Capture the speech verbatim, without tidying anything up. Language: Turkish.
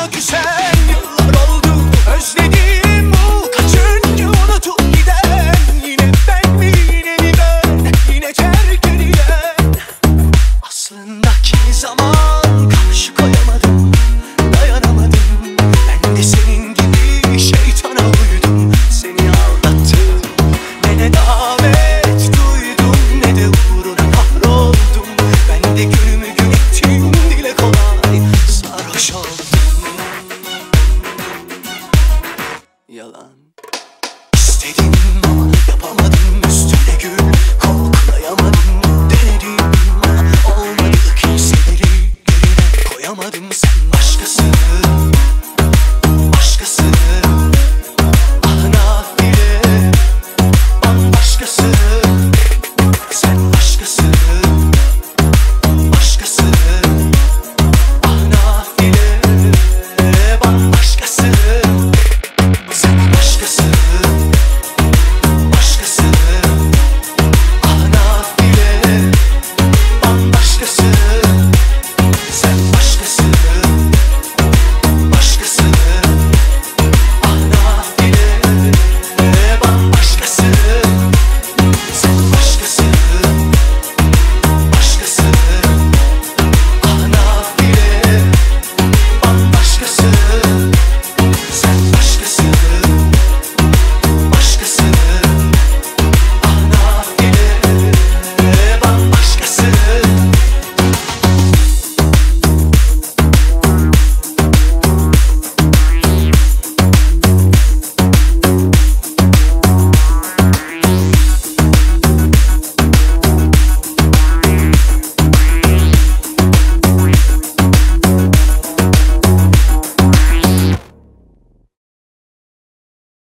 bana küsen yıllar oldu. Özlediğim bu kaçıncı unutup giden. Yine ben mi yine mi ben, yine terk edilen. Aslında kimi zaman karşı koyamadım, dayanamadım. Ben de senin gibi şeytana uydum, seni aldattım. Ne ne davet duydum, ne de uğruna kahroldum. Ben de günümü gün ettim, dile kolay sarhoş oldum. Yalan.